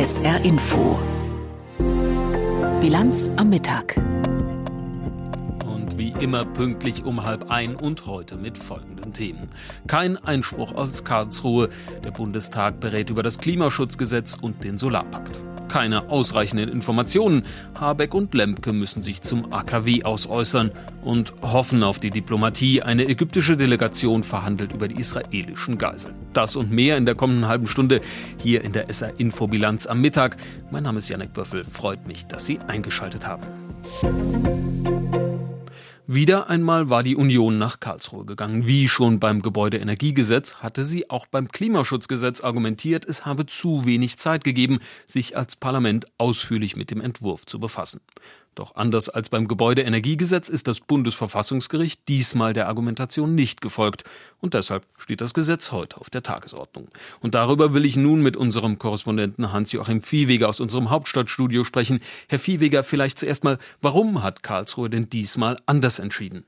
SR Info. Bilanz am Mittag. Und wie immer pünktlich um 12:30 und heute mit folgenden Themen. Kein Einspruch aus Karlsruhe. Der Bundestag berät über das Klimaschutzgesetz und den Solarpakt. Keine ausreichenden Informationen. Habeck und Lemke müssen sich zum AKW ausäußern und hoffen auf die Diplomatie. Eine ägyptische Delegation verhandelt über die israelischen Geiseln. Das und mehr in der kommenden halben Stunde hier in der SR Info Bilanz am Mittag. Mein Name ist Jannik Böffel. Freut mich, dass Sie eingeschaltet haben. Wieder einmal war die Union nach Karlsruhe gegangen. Wie schon beim Gebäudeenergiegesetz hatte sie auch beim Klimaschutzgesetz argumentiert, es habe zu wenig Zeit gegeben, sich als Parlament ausführlich mit dem Entwurf zu befassen. Doch anders als beim Gebäudeenergiegesetz ist das Bundesverfassungsgericht diesmal der Argumentation nicht gefolgt. Und deshalb steht das Gesetz heute auf der Tagesordnung. Und darüber will ich nun mit unserem Korrespondenten Hans-Joachim Viehweger aus unserem Hauptstadtstudio sprechen. Herr Viehweger, vielleicht zuerst mal, warum hat Karlsruhe denn diesmal anders entschieden?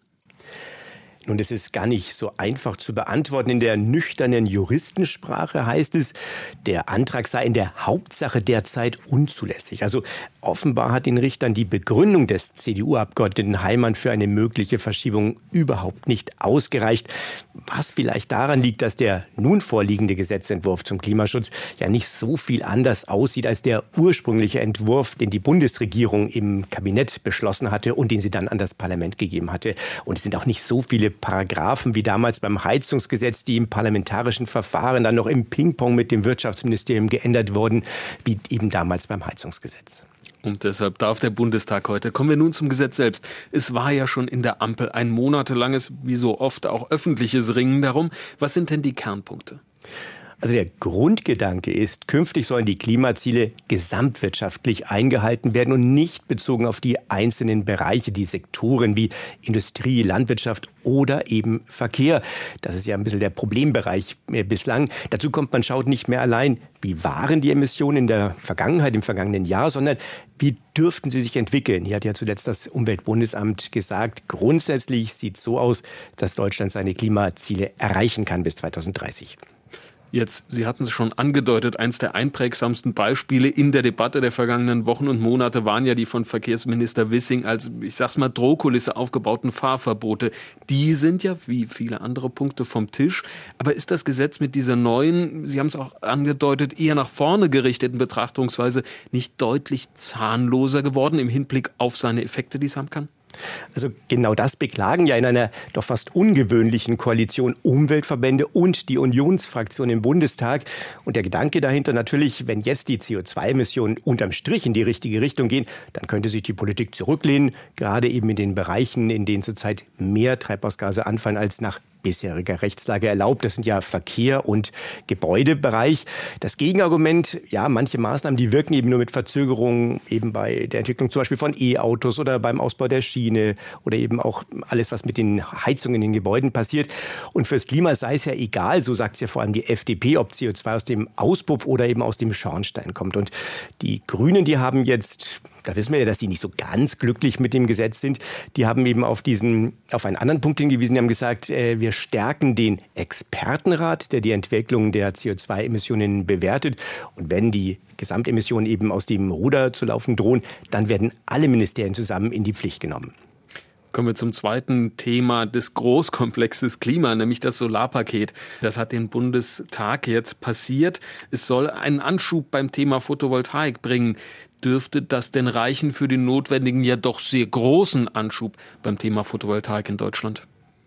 Nun, das ist gar nicht so einfach zu beantworten. In der nüchternen Juristensprache heißt es, der Antrag sei in der Hauptsache derzeit unzulässig. Also offenbar hat den Richtern die Begründung des CDU-Abgeordneten Heimann für eine mögliche Verschiebung überhaupt nicht ausgereicht. Was vielleicht daran liegt, dass der nun vorliegende Gesetzentwurf zum Klimaschutz ja nicht so viel anders aussieht als der ursprüngliche Entwurf, den die Bundesregierung im Kabinett beschlossen hatte und den sie dann an das Parlament gegeben hatte. Und es sind auch nicht so viele Paragraphen wie damals beim Heizungsgesetz, die im parlamentarischen Verfahren dann noch im Ping-Pong mit dem Wirtschaftsministerium geändert wurden, wie eben damals beim Heizungsgesetz. Und deshalb darf der Bundestag heute. Kommen wir nun zum Gesetz selbst. Es war ja schon in der Ampel ein monatelanges, wie so oft auch öffentliches Ringen darum. Was sind denn die Kernpunkte? Also der Grundgedanke ist, künftig sollen die Klimaziele gesamtwirtschaftlich eingehalten werden und nicht bezogen auf die einzelnen Bereiche, die Sektoren wie Industrie, Landwirtschaft oder eben Verkehr. Das ist ja ein bisschen der Problembereich bislang. Dazu kommt, man schaut nicht mehr allein, wie waren die Emissionen in der Vergangenheit, im vergangenen Jahr, sondern wie dürften sie sich entwickeln. Hier hat ja zuletzt das Umweltbundesamt gesagt, grundsätzlich sieht es so aus, dass Deutschland seine Klimaziele erreichen kann bis 2030. Jetzt, Sie hatten es schon angedeutet, eins der einprägsamsten Beispiele in der Debatte der vergangenen Wochen und Monate waren ja die von Verkehrsminister Wissing als, ich sag's mal, Drohkulisse aufgebauten Fahrverbote. Die sind ja, wie viele andere Punkte, vom Tisch. Aber ist das Gesetz mit dieser neuen, Sie haben es auch angedeutet, eher nach vorne gerichteten Betrachtungsweise nicht deutlich zahnloser geworden im Hinblick auf seine Effekte, die es haben kann? Also genau das beklagen ja in einer doch fast ungewöhnlichen Koalition Umweltverbände und die Unionsfraktion im Bundestag. Und der Gedanke dahinter natürlich, wenn jetzt die CO2-Emissionen unterm Strich in die richtige Richtung gehen, dann könnte sich die Politik zurücklehnen, gerade eben in den Bereichen, in denen zurzeit mehr Treibhausgase anfallen als nach bisheriger Rechtslage erlaubt. Das sind ja Verkehr und Gebäudebereich. Das Gegenargument, ja, manche Maßnahmen, die wirken eben nur mit Verzögerungen, eben bei der Entwicklung zum Beispiel von E-Autos oder beim Ausbau der Schiene oder eben auch alles, was mit den Heizungen in den Gebäuden passiert. Und fürs Klima sei es ja egal, so sagt es ja vor allem die FDP, ob CO2 aus dem Auspuff oder eben aus dem Schornstein kommt. Und die Grünen, die haben jetzt, da wissen wir ja, dass sie nicht so ganz glücklich mit dem Gesetz sind, die haben eben auf einen anderen Punkt hingewiesen, die haben gesagt, wir stärken den Expertenrat, der die Entwicklung der CO2-Emissionen bewertet. Und wenn die Gesamtemissionen eben aus dem Ruder zu laufen drohen, dann werden alle Ministerien zusammen in die Pflicht genommen. Kommen wir zum zweiten Thema des Großkomplexes Klima, nämlich das Solarpaket. Das hat den Bundestag jetzt passiert. Es soll einen Anschub beim Thema Photovoltaik bringen. Dürfte das denn reichen für den notwendigen, ja doch sehr großen Anschub beim Thema Photovoltaik in Deutschland?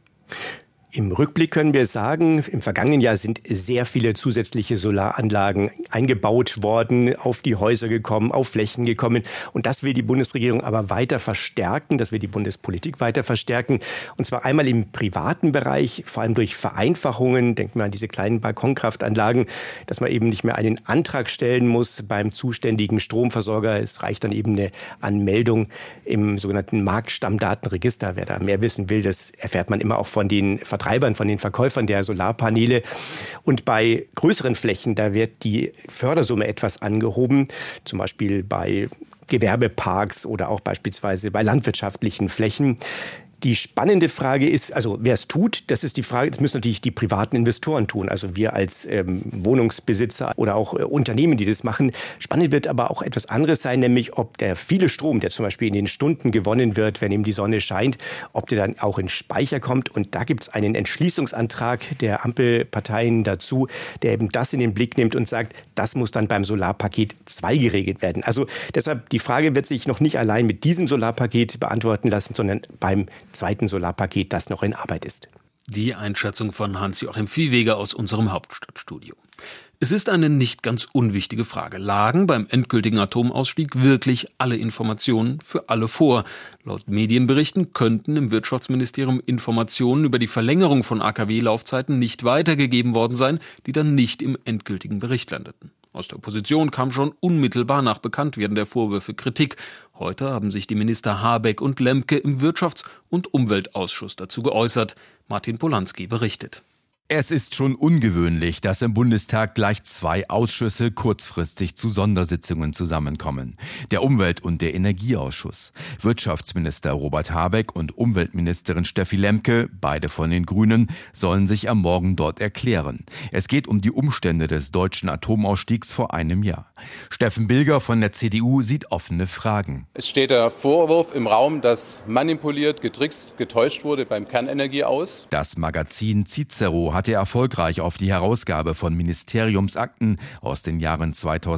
Im Rückblick können wir sagen, im vergangenen Jahr sind sehr viele zusätzliche Solaranlagen eingebaut worden, auf die Häuser gekommen, auf Flächen gekommen. Und das will die Bundesregierung aber weiter verstärken, das will die Bundespolitik weiter verstärken. Und zwar einmal im privaten Bereich, vor allem durch Vereinfachungen, denken wir an diese kleinen Balkonkraftanlagen, dass man eben nicht mehr einen Antrag stellen muss beim zuständigen Stromversorger. Es reicht dann eben eine Anmeldung im sogenannten Marktstammdatenregister. Wer da mehr wissen will, das erfährt man immer auch von den Vertreibern, von den Verkäufern der Solarpaneele. Und bei größeren Flächen, da wird die Fördersumme etwas angehoben, zum Beispiel bei Gewerbeparks oder auch beispielsweise bei landwirtschaftlichen Flächen. Die spannende Frage ist, also wer es tut, das ist die Frage, das müssen natürlich die privaten Investoren tun, also wir als Wohnungsbesitzer oder auch Unternehmen, die das machen. Spannend wird aber auch etwas anderes sein, nämlich ob der viele Strom, der zum Beispiel in den Stunden gewonnen wird, wenn eben die Sonne scheint, ob der dann auch in Speicher kommt. Und da gibt es einen Entschließungsantrag der Ampelparteien dazu, der eben das in den Blick nimmt und sagt, das muss dann beim Solarpaket 2 geregelt werden. Also deshalb, die Frage wird sich noch nicht allein mit diesem Solarpaket beantworten lassen, sondern beim zweiten Solarpaket, das noch in Arbeit ist. Die Einschätzung von Hans-Joachim Viehweger aus unserem Hauptstadtstudio. Es ist eine nicht ganz unwichtige Frage. Lagen beim endgültigen Atomausstieg wirklich alle Informationen für alle vor? Laut Medienberichten könnten im Wirtschaftsministerium Informationen über die Verlängerung von AKW-Laufzeiten nicht weitergegeben worden sein, die dann nicht im endgültigen Bericht landeten. Aus der Opposition kam schon unmittelbar nach Bekanntwerden der Vorwürfe Kritik. Heute haben sich die Minister Habeck und Lemke im Wirtschafts- und Umweltausschuss dazu geäußert. Martin Polanski berichtet. Es ist schon ungewöhnlich, dass im Bundestag gleich 2 Ausschüsse kurzfristig zu Sondersitzungen zusammenkommen. Der Umwelt- und der Energieausschuss. Wirtschaftsminister Robert Habeck und Umweltministerin Steffi Lemke, beide von den Grünen, sollen sich am Morgen dort erklären. Es geht um die Umstände des deutschen Atomausstiegs vor einem Jahr. Steffen Bilger von der CDU sieht offene Fragen. Es steht der Vorwurf im Raum, dass manipuliert, getrickst, getäuscht wurde beim Kernenergieaus. Das Magazin Cicero hatte erfolgreich auf die Herausgabe von Ministeriumsakten aus den Jahren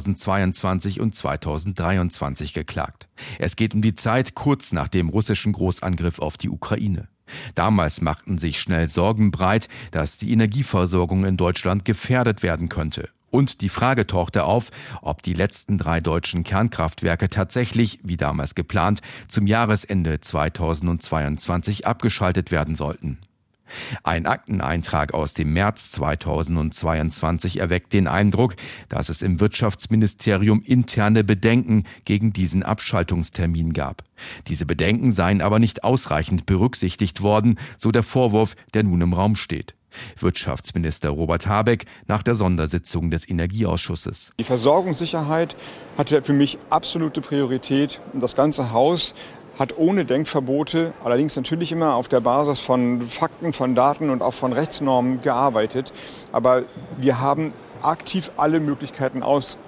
2022 und 2023 geklagt. Es geht um die Zeit kurz nach dem russischen Großangriff auf die Ukraine. Damals machten sich schnell Sorgen breit, dass die Energieversorgung in Deutschland gefährdet werden könnte. Und die Frage tauchte auf, ob die letzten 3 deutschen Kernkraftwerke tatsächlich, wie damals geplant, zum Jahresende 2022 abgeschaltet werden sollten. Ein Akteneintrag aus dem März 2022 erweckt den Eindruck, dass es im Wirtschaftsministerium interne Bedenken gegen diesen Abschaltungstermin gab. Diese Bedenken seien aber nicht ausreichend berücksichtigt worden, so der Vorwurf, der nun im Raum steht. Wirtschaftsminister Robert Habeck nach der Sondersitzung des Energieausschusses. Die Versorgungssicherheit hatte für mich absolute Priorität. Das ganze Haus hat ohne Denkverbote, allerdings natürlich immer auf der Basis von Fakten, von Daten und auch von Rechtsnormen gearbeitet. Aber wir haben aktiv alle Möglichkeiten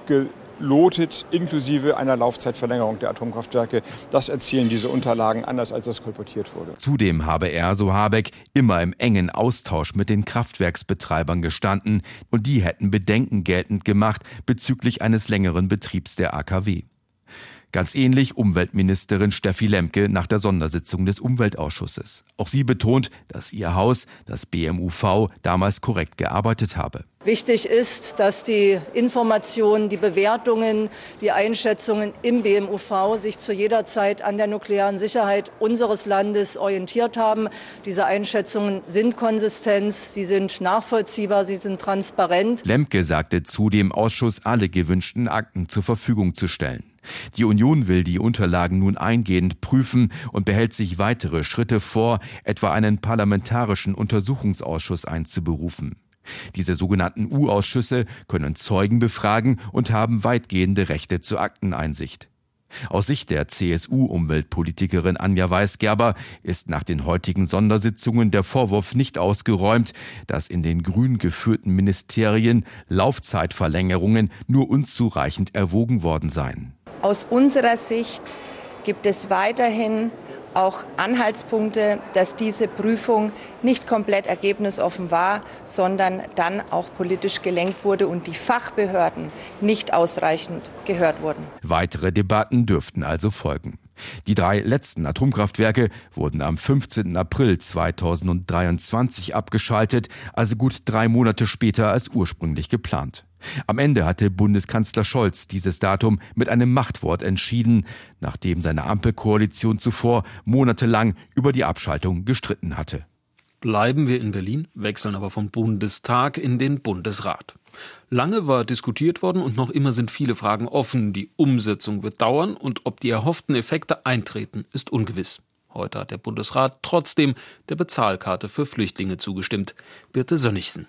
ausgelotet, inklusive einer Laufzeitverlängerung der Atomkraftwerke. Das erzielen diese Unterlagen, anders als das kolportiert wurde. Zudem habe er, so Habeck, immer im engen Austausch mit den Kraftwerksbetreibern gestanden und die hätten Bedenken geltend gemacht bezüglich eines längeren Betriebs der AKW. Ganz ähnlich Umweltministerin Steffi Lemke nach der Sondersitzung des Umweltausschusses. Auch sie betont, dass ihr Haus, das BMUV, damals korrekt gearbeitet habe. Wichtig ist, dass die Informationen, die Bewertungen, die Einschätzungen im BMUV sich zu jeder Zeit an der nuklearen Sicherheit unseres Landes orientiert haben. Diese Einschätzungen sind konsistent, sie sind nachvollziehbar, sie sind transparent. Lemke sagte zu, dem Ausschuss alle gewünschten Akten zur Verfügung zu stellen. Die Union will die Unterlagen nun eingehend prüfen und behält sich weitere Schritte vor, etwa einen parlamentarischen Untersuchungsausschuss einzuberufen. Diese sogenannten U-Ausschüsse können Zeugen befragen und haben weitgehende Rechte zur Akteneinsicht. Aus Sicht der CSU-Umweltpolitikerin Anja Weisgerber ist nach den heutigen Sondersitzungen der Vorwurf nicht ausgeräumt, dass in den grün geführten Ministerien Laufzeitverlängerungen nur unzureichend erwogen worden seien. Aus unserer Sicht gibt es weiterhin auch Anhaltspunkte, dass diese Prüfung nicht komplett ergebnisoffen war, sondern dann auch politisch gelenkt wurde und die Fachbehörden nicht ausreichend gehört wurden. Weitere Debatten dürften also folgen. Die 3 letzten Atomkraftwerke wurden am 15. April 2023 abgeschaltet, also gut 3 Monate später als ursprünglich geplant. Am Ende hatte Bundeskanzler Scholz dieses Datum mit einem Machtwort entschieden, nachdem seine Ampelkoalition zuvor monatelang über die Abschaltung gestritten hatte. Bleiben wir in Berlin, wechseln aber vom Bundestag in den Bundesrat. Lange war diskutiert worden und noch immer sind viele Fragen offen. Die Umsetzung wird dauern und ob die erhofften Effekte eintreten, ist ungewiss. Heute hat der Bundesrat trotzdem der Bezahlkarte für Flüchtlinge zugestimmt. Birte Sönnigsen.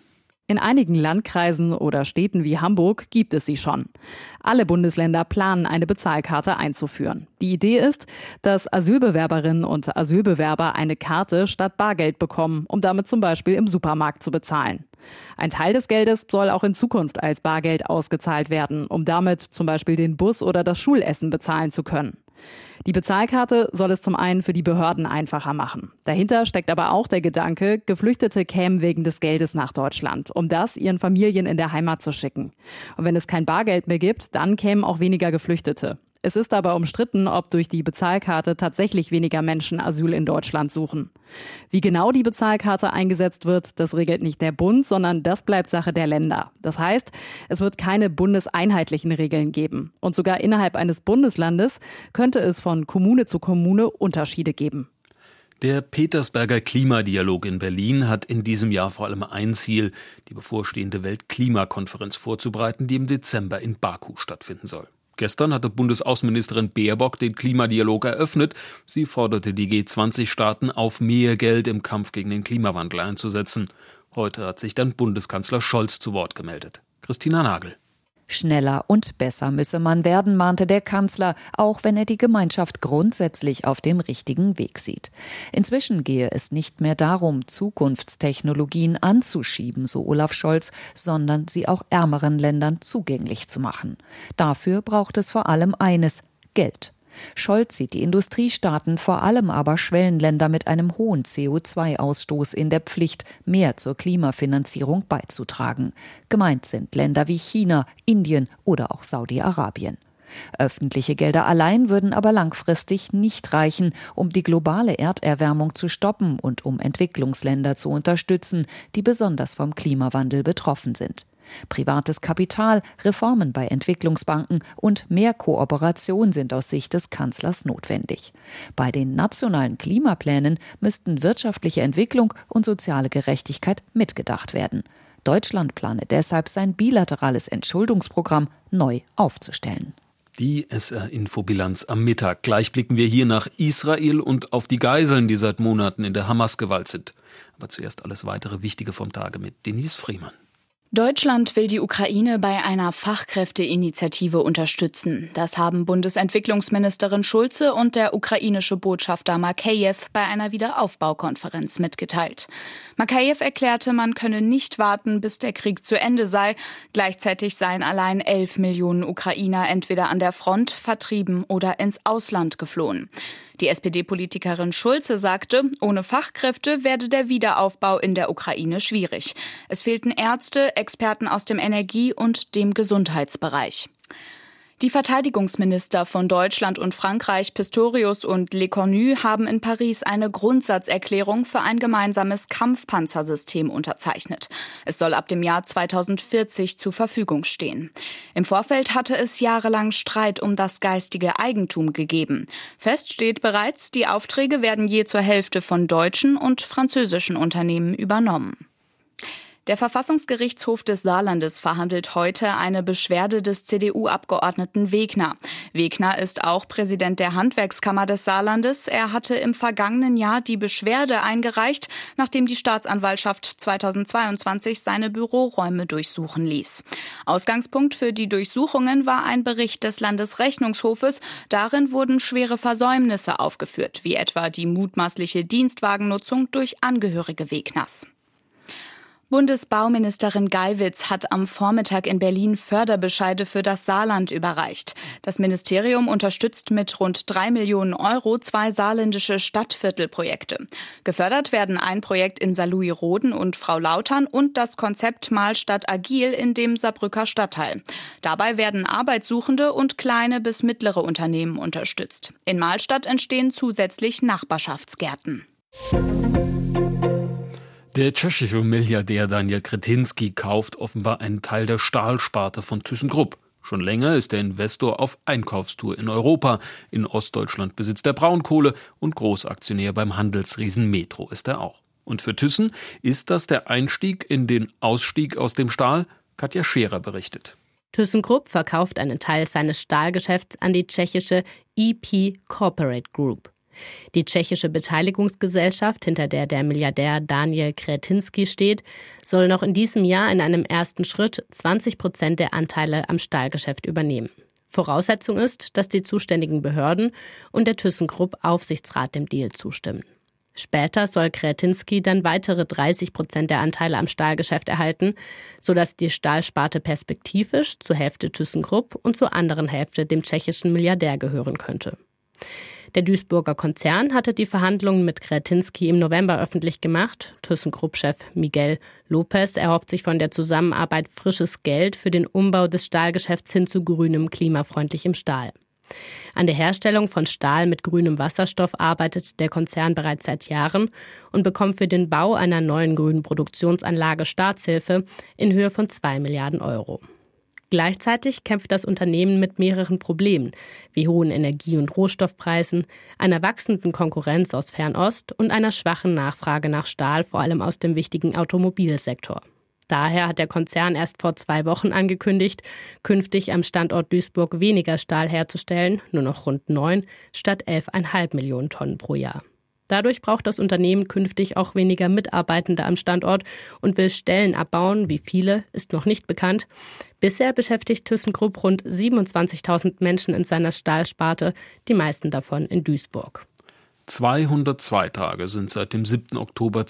In einigen Landkreisen oder Städten wie Hamburg gibt es sie schon. Alle Bundesländer planen, eine Bezahlkarte einzuführen. Die Idee ist, dass Asylbewerberinnen und Asylbewerber eine Karte statt Bargeld bekommen, um damit zum Beispiel im Supermarkt zu bezahlen. Ein Teil des Geldes soll auch in Zukunft als Bargeld ausgezahlt werden, um damit zum Beispiel den Bus oder das Schulessen bezahlen zu können. Die Bezahlkarte soll es zum einen für die Behörden einfacher machen. Dahinter steckt aber auch der Gedanke, Geflüchtete kämen wegen des Geldes nach Deutschland, um das ihren Familien in der Heimat zu schicken. Und wenn es kein Bargeld mehr gibt, dann kämen auch weniger Geflüchtete. Es ist aber umstritten, ob durch die Bezahlkarte tatsächlich weniger Menschen Asyl in Deutschland suchen. Wie genau die Bezahlkarte eingesetzt wird, das regelt nicht der Bund, sondern das bleibt Sache der Länder. Das heißt, es wird keine bundeseinheitlichen Regeln geben. Und sogar innerhalb eines Bundeslandes könnte es von Kommune zu Kommune Unterschiede geben. Der Petersberger Klimadialog in Berlin hat in diesem Jahr vor allem ein Ziel, die bevorstehende Weltklimakonferenz vorzubereiten, die im Dezember in Baku stattfinden soll. Gestern hatte Bundesaußenministerin Baerbock den Klimadialog eröffnet. Sie forderte die G20-Staaten auf, mehr Geld im Kampf gegen den Klimawandel einzusetzen. Heute hat sich dann Bundeskanzler Scholz zu Wort gemeldet. Christina Nagel. Schneller und besser müsse man werden, mahnte der Kanzler, auch wenn er die Gemeinschaft grundsätzlich auf dem richtigen Weg sieht. Inzwischen gehe es nicht mehr darum, Zukunftstechnologien anzuschieben, so Olaf Scholz, sondern sie auch ärmeren Ländern zugänglich zu machen. Dafür braucht es vor allem eines: Geld. Scholz sieht die Industriestaaten, vor allem aber Schwellenländer mit einem hohen CO2-Ausstoß in der Pflicht, mehr zur Klimafinanzierung beizutragen. Gemeint sind Länder wie China, Indien oder auch Saudi-Arabien. Öffentliche Gelder allein würden aber langfristig nicht reichen, um die globale Erderwärmung zu stoppen und um Entwicklungsländer zu unterstützen, die besonders vom Klimawandel betroffen sind. Privates Kapital, Reformen bei Entwicklungsbanken und mehr Kooperation sind aus Sicht des Kanzlers notwendig. Bei den nationalen Klimaplänen müssten wirtschaftliche Entwicklung und soziale Gerechtigkeit mitgedacht werden. Deutschland plane deshalb, sein bilaterales Entschuldungsprogramm neu aufzustellen. Die SR-Infobilanz am Mittag. Gleich blicken wir hier nach Israel und auf die Geiseln, die seit Monaten in der Hamas-Gewalt sind. Aber zuerst alles weitere Wichtige vom Tage mit Denise Friemann. Deutschland will die Ukraine bei einer Fachkräfteinitiative unterstützen. Das haben Bundesentwicklungsministerin Schulze und der ukrainische Botschafter Makeyew bei einer Wiederaufbaukonferenz mitgeteilt. Makeyew erklärte, man könne nicht warten, bis der Krieg zu Ende sei. Gleichzeitig seien allein 11 Millionen Ukrainer entweder an der Front, vertrieben oder ins Ausland geflohen. Die SPD-Politikerin Schulze sagte, ohne Fachkräfte werde der Wiederaufbau in der Ukraine schwierig. Es fehlten Ärzte, Experten aus dem Energie- und dem Gesundheitsbereich. Die Verteidigungsminister von Deutschland und Frankreich, Pistorius und Lecornu, haben in Paris eine Grundsatzerklärung für ein gemeinsames Kampfpanzersystem unterzeichnet. Es soll ab dem Jahr 2040 zur Verfügung stehen. Im Vorfeld hatte es jahrelang Streit um das geistige Eigentum gegeben. Fest steht bereits, die Aufträge werden je zur Hälfte von deutschen und französischen Unternehmen übernommen. Der Verfassungsgerichtshof des Saarlandes verhandelt heute eine Beschwerde des CDU-Abgeordneten Wegner. Wegner ist auch Präsident der Handwerkskammer des Saarlandes. Er hatte im vergangenen Jahr die Beschwerde eingereicht, nachdem die Staatsanwaltschaft 2022 seine Büroräume durchsuchen ließ. Ausgangspunkt für die Durchsuchungen war ein Bericht des Landesrechnungshofes. Darin wurden schwere Versäumnisse aufgeführt, wie etwa die mutmaßliche Dienstwagennutzung durch Angehörige Wegners. Bundesbauministerin Geiwitz hat am Vormittag in Berlin Förderbescheide für das Saarland überreicht. Das Ministerium unterstützt mit rund 3 Millionen Euro 2 saarländische Stadtviertelprojekte. Gefördert werden ein Projekt in Saarlouis-Roden und Frau-Lautern und das Konzept Mahlstadt Agil in dem Saarbrücker Stadtteil. Dabei werden Arbeitssuchende und kleine bis mittlere Unternehmen unterstützt. In Mahlstadt entstehen zusätzlich Nachbarschaftsgärten. Der tschechische Milliardär Daniel Křetínský kauft offenbar einen Teil der Stahlsparte von ThyssenKrupp. Schon länger ist der Investor auf Einkaufstour in Europa. In Ostdeutschland besitzt er Braunkohle und Großaktionär beim Handelsriesen Metro ist er auch. Und für Thyssen ist das der Einstieg in den Ausstieg aus dem Stahl? Katja Scherer berichtet. ThyssenKrupp verkauft einen Teil seines Stahlgeschäfts an die tschechische EP Corporate Group. Die tschechische Beteiligungsgesellschaft, hinter der Milliardär Daniel Křetínský steht, soll noch in diesem Jahr in einem ersten Schritt 20% der Anteile am Stahlgeschäft übernehmen. Voraussetzung ist, dass die zuständigen Behörden und der ThyssenKrupp Aufsichtsrat dem Deal zustimmen. Später soll Křetínský dann weitere 30% der Anteile am Stahlgeschäft erhalten, sodass die Stahlsparte perspektivisch zur Hälfte ThyssenKrupp und zur anderen Hälfte dem tschechischen Milliardär gehören könnte. Der Duisburger Konzern hatte die Verhandlungen mit Křetínský im November öffentlich gemacht. ThyssenKrupp-Chef Miguel López erhofft sich von der Zusammenarbeit frisches Geld für den Umbau des Stahlgeschäfts hin zu grünem, klimafreundlichem Stahl. An der Herstellung von Stahl mit grünem Wasserstoff arbeitet der Konzern bereits seit Jahren und bekommt für den Bau einer neuen grünen Produktionsanlage Staatshilfe in Höhe von 2 Milliarden Euro. Gleichzeitig kämpft das Unternehmen mit mehreren Problemen, wie hohen Energie- und Rohstoffpreisen, einer wachsenden Konkurrenz aus Fernost und einer schwachen Nachfrage nach Stahl, vor allem aus dem wichtigen Automobilsektor. Daher hat der Konzern erst vor 2 Wochen angekündigt, künftig am Standort Duisburg weniger Stahl herzustellen, nur noch rund 9 statt 11,5 Millionen Tonnen pro Jahr. Dadurch braucht das Unternehmen künftig auch weniger Mitarbeitende am Standort und will Stellen abbauen. Wie viele, ist noch nicht bekannt. Bisher beschäftigt ThyssenKrupp rund 27.000 Menschen in seiner Stahlsparte, die meisten davon in Duisburg. 202 Tage sind seit dem 7. Oktober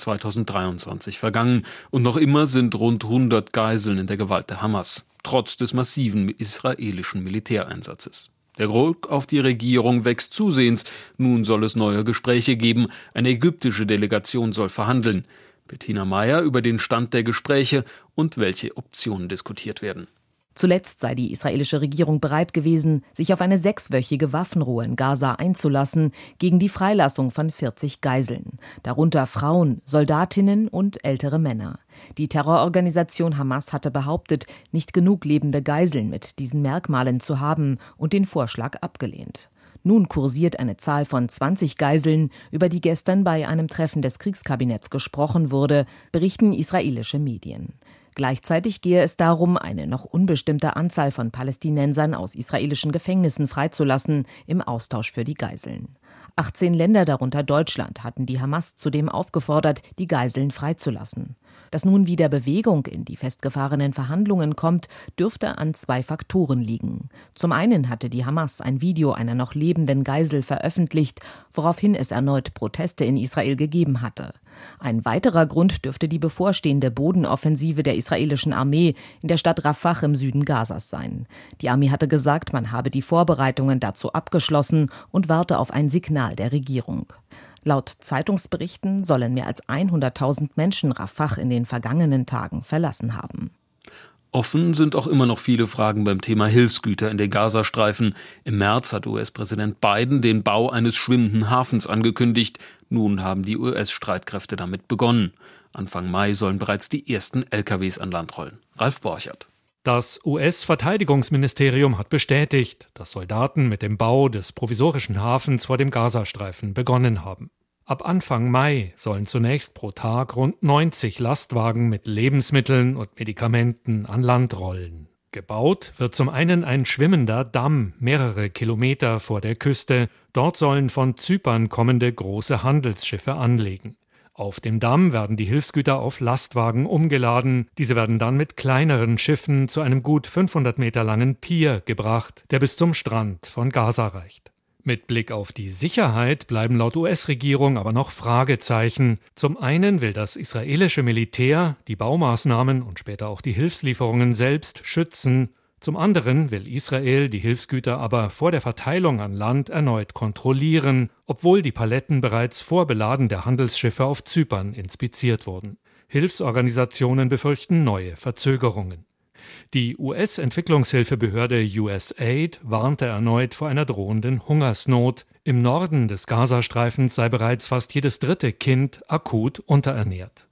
2023 vergangen und noch immer sind rund 100 Geiseln in der Gewalt der Hamas, trotz des massiven israelischen Militäreinsatzes. Der Druck auf die Regierung wächst zusehends. Nun soll es neue Gespräche geben. Eine ägyptische Delegation soll verhandeln. Bettina Meyer über den Stand der Gespräche und welche Optionen diskutiert werden. Zuletzt sei die israelische Regierung bereit gewesen, sich auf eine 6-wöchige Waffenruhe in Gaza einzulassen, gegen die Freilassung von 40 Geiseln, darunter Frauen, Soldatinnen und ältere Männer. Die Terrororganisation Hamas hatte behauptet, nicht genug lebende Geiseln mit diesen Merkmalen zu haben und den Vorschlag abgelehnt. Nun kursiert eine Zahl von 20 Geiseln, über die gestern bei einem Treffen des Kriegskabinetts gesprochen wurde, berichten israelische Medien. Gleichzeitig gehe es darum, eine noch unbestimmte Anzahl von Palästinensern aus israelischen Gefängnissen freizulassen, im Austausch für die Geiseln. 18 Länder, darunter Deutschland, hatten die Hamas zudem aufgefordert, die Geiseln freizulassen. Dass nun wieder Bewegung in die festgefahrenen Verhandlungen kommt, dürfte an 2 Faktoren liegen. Zum einen hatte die Hamas ein Video einer noch lebenden Geisel veröffentlicht, woraufhin es erneut Proteste in Israel gegeben hatte. Ein weiterer Grund dürfte die bevorstehende Bodenoffensive der israelischen Armee in der Stadt Rafah im Süden Gazas sein. Die Armee hatte gesagt, man habe die Vorbereitungen dazu abgeschlossen und warte auf ein Signal der Regierung. Laut Zeitungsberichten sollen mehr als 100.000 Menschen Rafah in den vergangenen Tagen verlassen haben. Offen sind auch immer noch viele Fragen beim Thema Hilfsgüter in den Gazastreifen. Im März hat US-Präsident Biden den Bau eines schwimmenden Hafens angekündigt. Nun haben die US-Streitkräfte damit begonnen. Anfang Mai sollen bereits die ersten LKWs an Land rollen. Ralf Borchert. Das US-Verteidigungsministerium hat bestätigt, dass Soldaten mit dem Bau des provisorischen Hafens vor dem Gazastreifen begonnen haben. Ab Anfang Mai sollen zunächst pro Tag rund 90 Lastwagen mit Lebensmitteln und Medikamenten an Land rollen. Gebaut wird zum einen ein schwimmender Damm mehrere Kilometer vor der Küste. Dort sollen von Zypern kommende große Handelsschiffe anlegen. Auf dem Damm werden die Hilfsgüter auf Lastwagen umgeladen. Diese werden dann mit kleineren Schiffen zu einem gut 500 Meter langen Pier gebracht, der bis zum Strand von Gaza reicht. Mit Blick auf die Sicherheit bleiben laut US-Regierung aber noch Fragezeichen. Zum einen will das israelische Militär die Baumaßnahmen und später auch die Hilfslieferungen selbst schützen. Zum anderen will Israel die Hilfsgüter aber vor der Verteilung an Land erneut kontrollieren, obwohl die Paletten bereits vor Beladen der Handelsschiffe auf Zypern inspiziert wurden. Hilfsorganisationen befürchten neue Verzögerungen. Die US-Entwicklungshilfebehörde USAID warnte erneut vor einer drohenden Hungersnot. Im Norden des Gazastreifens sei bereits fast jedes 3. Kind akut unterernährt.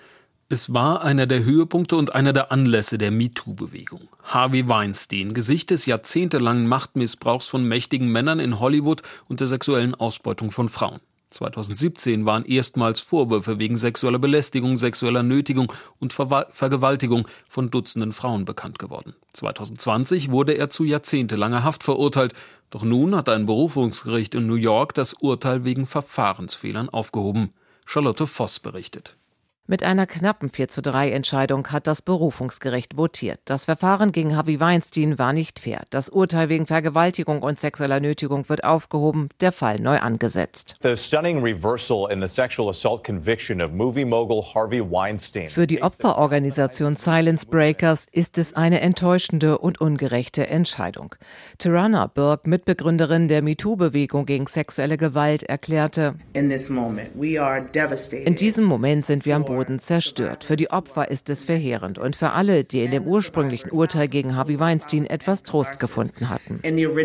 Es war einer der Höhepunkte und einer der Anlässe der MeToo-Bewegung. Harvey Weinstein, Gesicht des jahrzehntelangen Machtmissbrauchs von mächtigen Männern in Hollywood und der sexuellen Ausbeutung von Frauen. 2017 waren erstmals Vorwürfe wegen sexueller Belästigung, sexueller Nötigung und Vergewaltigung von Dutzenden Frauen bekannt geworden. 2020 wurde er zu jahrzehntelanger Haft verurteilt. Doch nun hat ein Berufungsgericht in New York das Urteil wegen Verfahrensfehlern aufgehoben. Charlotte Voss berichtet. Mit einer knappen 4:3 hat das Berufungsgericht votiert. Das Verfahren gegen Harvey Weinstein war nicht fair. Das Urteil wegen Vergewaltigung und sexueller Nötigung wird aufgehoben, der Fall neu angesetzt. The stunning reversal in the sexual assault conviction of movie mogul Harvey Weinstein. Für die Opferorganisation Silence Breakers ist es eine enttäuschende und ungerechte Entscheidung. Tarana Burke, Mitbegründerin der MeToo-Bewegung gegen sexuelle Gewalt, erklärte: In diesem Moment sind wir am Boden zerstört. Für die Opfer ist es verheerend und für alle, die in dem ursprünglichen Urteil gegen Harvey Weinstein etwas Trost gefunden hatten.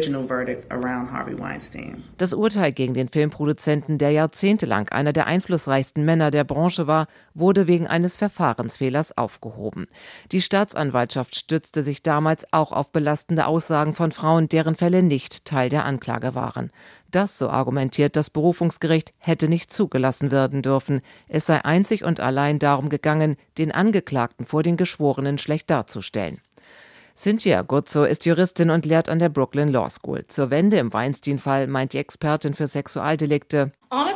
Das Urteil gegen den Filmproduzenten, der jahrzehntelang einer der einflussreichsten Männer der Branche war, wurde wegen eines Verfahrensfehlers aufgehoben. Die Staatsanwaltschaft stützte sich damals auch auf belastende Aussagen von Frauen, deren Fälle nicht Teil der Anklage waren. Das, so argumentiert das Berufungsgericht, hätte nicht zugelassen werden dürfen. Es sei einzig und allein darum gegangen, den Angeklagten vor den Geschworenen schlecht darzustellen. Cynthia Guzzo ist Juristin und lehrt an der Brooklyn Law School. Zur Wende im Weinstein-Fall meint die Expertin für Sexualdelikte: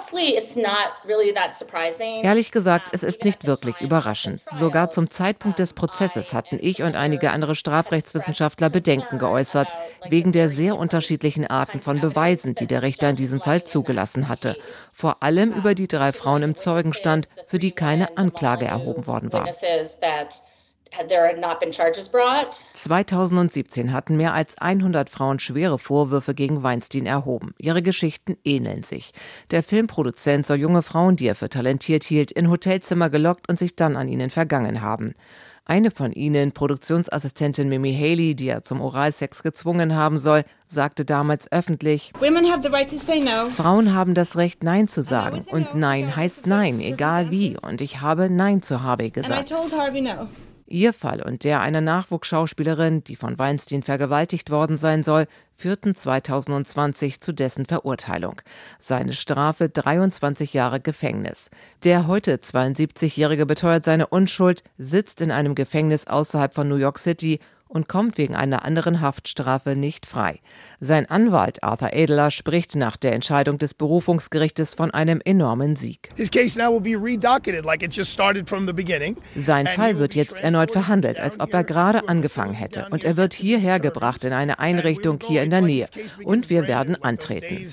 Ehrlich gesagt, es ist nicht wirklich überraschend. Sogar zum Zeitpunkt des Prozesses hatten ich und einige andere Strafrechtswissenschaftler Bedenken geäußert, wegen der sehr unterschiedlichen Arten von Beweisen, die der Richter in diesem Fall zugelassen hatte. Vor allem über die 3 Frauen im Zeugenstand, für die keine Anklage erhoben worden war. 2017 hatten mehr als 100 Frauen schwere Vorwürfe gegen Weinstein erhoben. Ihre Geschichten ähneln sich. Der Filmproduzent soll junge Frauen, die er für talentiert hielt, in Hotelzimmer gelockt und sich dann an ihnen vergangen haben. Eine von ihnen, Produktionsassistentin Mimi Haley, die er zum Oralsex gezwungen haben soll, sagte damals öffentlich: Frauen haben das Recht, Nein zu sagen. Und Nein heißt Nein, egal wie. Und ich habe Nein zu Harvey gesagt. Ihr Fall und der einer Nachwuchsschauspielerin, die von Weinstein vergewaltigt worden sein soll, führten 2020 zu dessen Verurteilung. Seine Strafe 23 Jahre Gefängnis. Der heute 72-Jährige beteuert seine Unschuld, sitzt in einem Gefängnis außerhalb von New York City und kommt wegen einer anderen Haftstrafe nicht frei. Sein Anwalt Arthur Adler spricht nach der Entscheidung des Berufungsgerichtes von einem enormen Sieg. Sein Fall wird jetzt erneut verhandelt, als ob er gerade angefangen hätte. Und er wird hierher gebracht in eine Einrichtung hier in der Nähe. Und wir werden antreten.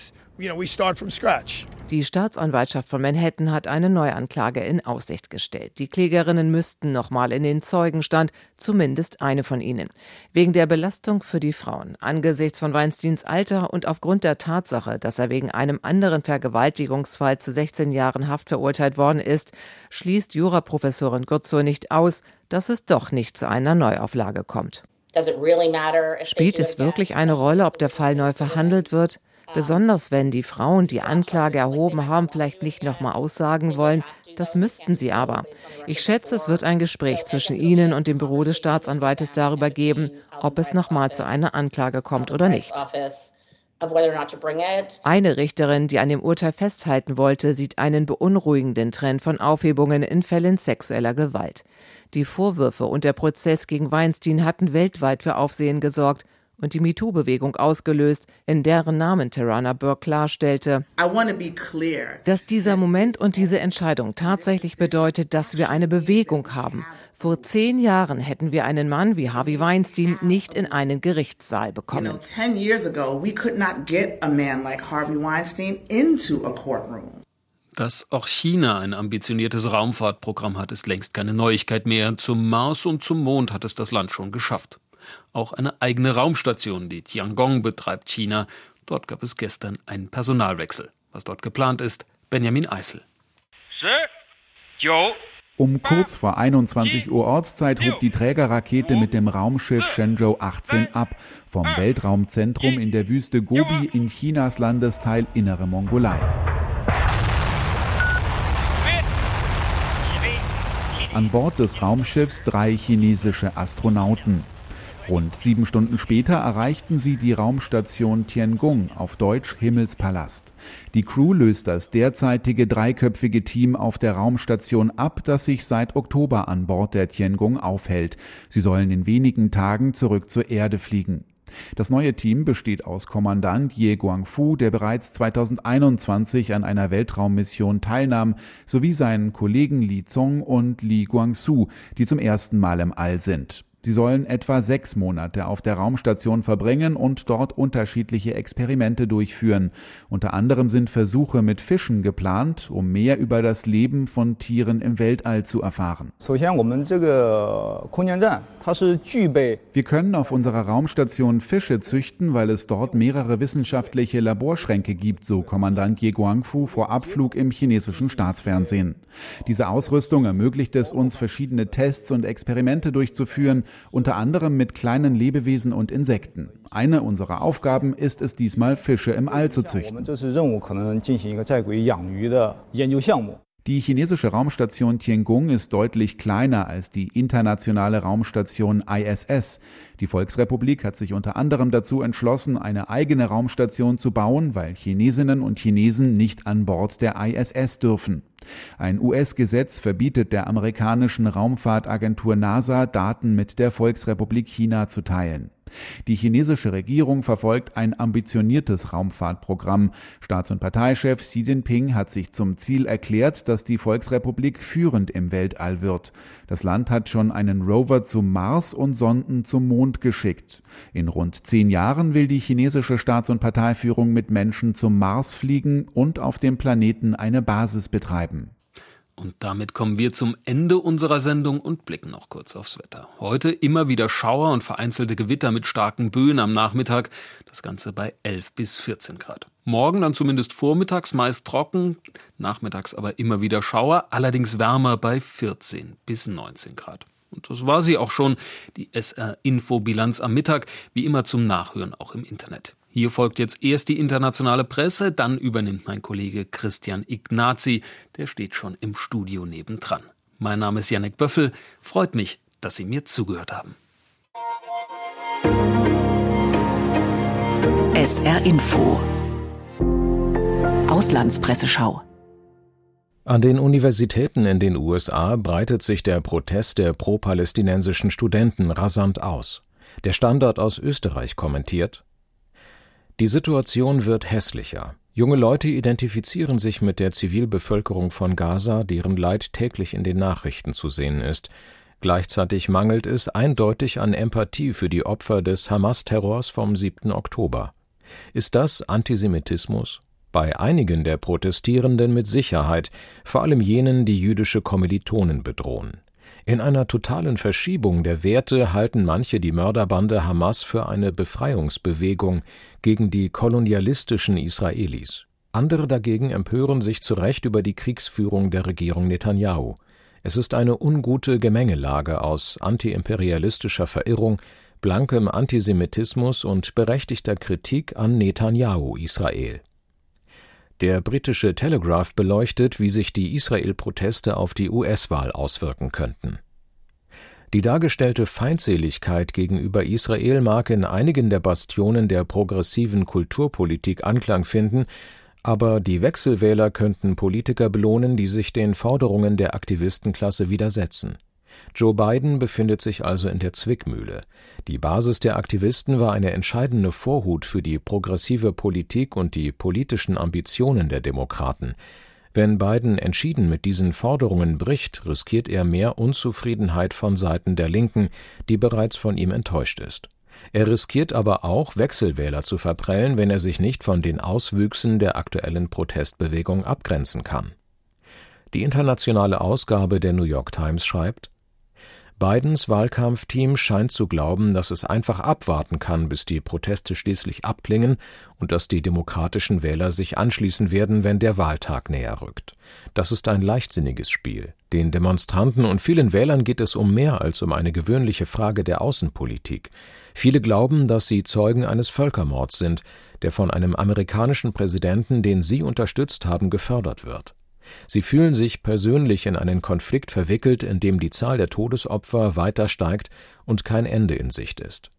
Die Staatsanwaltschaft von Manhattan hat eine Neuanklage in Aussicht gestellt. Die Klägerinnen müssten nochmal in den Zeugenstand, zumindest eine von ihnen. Wegen der Belastung für die Frauen, angesichts von Weinsteins Alter und aufgrund der Tatsache, dass er wegen einem anderen Vergewaltigungsfall zu 16 Jahren Haft verurteilt worden ist, schließt Juraprofessorin Guzzo nicht aus, dass es doch nicht zu einer Neuauflage kommt. Spielt es wirklich eine Rolle, ob der Fall neu verhandelt wird? Besonders wenn die Frauen, die Anklage erhoben haben, vielleicht nicht nochmal aussagen wollen. Das müssten sie aber. Ich schätze, es wird ein Gespräch zwischen Ihnen und dem Büro des Staatsanwaltes darüber geben, ob es nochmal zu einer Anklage kommt oder nicht. Eine Richterin, die an dem Urteil festhalten wollte, sieht einen beunruhigenden Trend von Aufhebungen in Fällen sexueller Gewalt. Die Vorwürfe und der Prozess gegen Weinstein hatten weltweit für Aufsehen gesorgt und die MeToo-Bewegung ausgelöst, in deren Namen Tarana Burke klarstellte, dass dieser Moment und diese Entscheidung tatsächlich bedeutet, dass wir eine Bewegung haben. Vor 10 Jahren hätten wir einen Mann wie Harvey Weinstein nicht in einen Gerichtssaal bekommen. 10 years ago, we could not get a man like Harvey Weinstein into a courtroom. Dass auch China ein ambitioniertes Raumfahrtprogramm hat, ist längst keine Neuigkeit mehr. Zum Mars und zum Mond hat es das Land schon geschafft. Auch eine eigene Raumstation, die Tiangong, betreibt China. Dort gab es gestern einen Personalwechsel. Was dort geplant ist, Benjamin Eisel. Um kurz vor 21 Uhr Ortszeit hob die Trägerrakete mit dem Raumschiff Shenzhou 18 ab, vom Weltraumzentrum in der Wüste Gobi in Chinas Landesteil Innere Mongolei. An Bord des Raumschiffs 3 chinesische Astronauten. Rund 7 Stunden später erreichten sie die Raumstation Tiangong, auf Deutsch Himmelspalast. Die Crew löst das derzeitige 3-köpfige Team auf der Raumstation ab, das sich seit Oktober an Bord der Tiangong aufhält. Sie sollen in wenigen Tagen zurück zur Erde fliegen. Das neue Team besteht aus Kommandant Ye Guangfu, der bereits 2021 an einer Weltraummission teilnahm, sowie seinen Kollegen Li Zong und Li Guangsu, die zum ersten Mal im All sind. Sie sollen etwa 6 Monate auf der Raumstation verbringen und dort unterschiedliche Experimente durchführen. Unter anderem sind Versuche mit Fischen geplant, um mehr über das Leben von Tieren im Weltall zu erfahren. Wir können auf unserer Raumstation Fische züchten, weil es dort mehrere wissenschaftliche Laborschränke gibt, so Kommandant Ye Guangfu vor Abflug im chinesischen Staatsfernsehen. Diese Ausrüstung ermöglicht es uns, verschiedene Tests und Experimente durchzuführen, unter anderem mit kleinen Lebewesen und Insekten. Eine unserer Aufgaben ist es diesmal, Fische im All zu züchten. Die chinesische Raumstation Tiangong ist deutlich kleiner als die internationale Raumstation ISS. Die Volksrepublik hat sich unter anderem dazu entschlossen, eine eigene Raumstation zu bauen, weil Chinesinnen und Chinesen nicht an Bord der ISS dürfen. Ein US-Gesetz verbietet der amerikanischen Raumfahrtagentur NASA, Daten mit der Volksrepublik China zu teilen. Die chinesische Regierung verfolgt ein ambitioniertes Raumfahrtprogramm. Staats- und Parteichef Xi Jinping hat sich zum Ziel erklärt, dass die Volksrepublik führend im Weltall wird. Das Land hat schon einen Rover zum Mars und Sonden zum Mond geschickt. In rund 10 Jahren will die chinesische Staats- und Parteiführung mit Menschen zum Mars fliegen und auf dem Planeten eine Basis betreiben. Und damit kommen wir zum Ende unserer Sendung und blicken noch kurz aufs Wetter. Heute immer wieder Schauer und vereinzelte Gewitter mit starken Böen am Nachmittag. Das Ganze bei 11 bis 14 Grad. Morgen dann zumindest vormittags meist trocken, nachmittags aber immer wieder Schauer, allerdings wärmer bei 14 bis 19 Grad. Und das war sie auch schon, die SR-Info-Bilanz am Mittag, wie immer zum Nachhören auch im Internet. Hier folgt jetzt erst die internationale Presse, dann übernimmt mein Kollege Christian Ignazi, der steht schon im Studio nebendran. Mein Name ist Jannik Böffel, freut mich, dass Sie mir zugehört haben. SR-Info Auslandspresseschau. An den Universitäten in den USA breitet sich der Protest der pro-palästinensischen Studenten rasant aus. Der Standard aus Österreich kommentiert: Die Situation wird hässlicher. Junge Leute identifizieren sich mit der Zivilbevölkerung von Gaza, deren Leid täglich in den Nachrichten zu sehen ist. Gleichzeitig mangelt es eindeutig an Empathie für die Opfer des Hamas-Terrors vom 7. Oktober. Ist das Antisemitismus? Bei einigen der Protestierenden mit Sicherheit, vor allem jenen, die jüdische Kommilitonen bedrohen. In einer totalen Verschiebung der Werte halten manche die Mörderbande Hamas für eine Befreiungsbewegung gegen die kolonialistischen Israelis. Andere dagegen empören sich zu Recht über die Kriegsführung der Regierung Netanjahu. Es ist eine ungute Gemengelage aus antiimperialistischer Verirrung, blankem Antisemitismus und berechtigter Kritik an Netanjahu, Israel. Der britische Telegraph beleuchtet, wie sich die Israel-Proteste auf die US-Wahl auswirken könnten. Die dargestellte Feindseligkeit gegenüber Israel mag in einigen der Bastionen der progressiven Kulturpolitik Anklang finden, aber die Wechselwähler könnten Politiker belohnen, die sich den Forderungen der Aktivistenklasse widersetzen. Joe Biden befindet sich also in der Zwickmühle. Die Basis der Aktivisten war eine entscheidende Vorhut für die progressive Politik und die politischen Ambitionen der Demokraten. Wenn Biden entschieden mit diesen Forderungen bricht, riskiert er mehr Unzufriedenheit von Seiten der Linken, die bereits von ihm enttäuscht ist. Er riskiert aber auch, Wechselwähler zu verprellen, wenn er sich nicht von den Auswüchsen der aktuellen Protestbewegung abgrenzen kann. Die internationale Ausgabe der New York Times schreibt: Bidens Wahlkampfteam scheint zu glauben, dass es einfach abwarten kann, bis die Proteste schließlich abklingen und dass die demokratischen Wähler sich anschließen werden, wenn der Wahltag näher rückt. Das ist ein leichtsinniges Spiel. Den Demonstranten und vielen Wählern geht es um mehr als um eine gewöhnliche Frage der Außenpolitik. Viele glauben, dass sie Zeugen eines Völkermords sind, der von einem amerikanischen Präsidenten, den sie unterstützt haben, gefördert wird. Sie fühlen sich persönlich in einen Konflikt verwickelt, in dem die Zahl der Todesopfer weiter steigt und kein Ende in Sicht ist.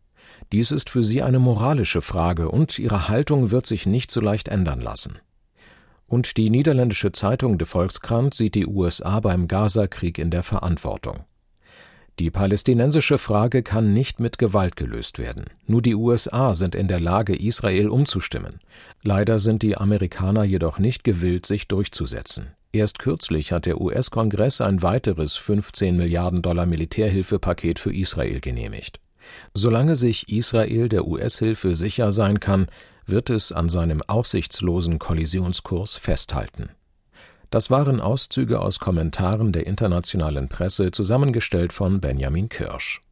Dies ist für sie eine moralische Frage und ihre Haltung wird sich nicht so leicht ändern lassen. Und die niederländische Zeitung De Volkskrant sieht die USA beim Gaza-Krieg in der Verantwortung. Die palästinensische Frage kann nicht mit Gewalt gelöst werden. Nur die USA sind in der Lage, Israel umzustimmen. Leider sind die Amerikaner jedoch nicht gewillt, sich durchzusetzen. Erst kürzlich hat der US-Kongress ein weiteres 15 Milliarden $ Militärhilfepaket für Israel genehmigt. Solange sich Israel der US-Hilfe sicher sein kann, wird es an seinem aussichtslosen Kollisionskurs festhalten. Das waren Auszüge aus Kommentaren der internationalen Presse, zusammengestellt von Benjamin Kirsch.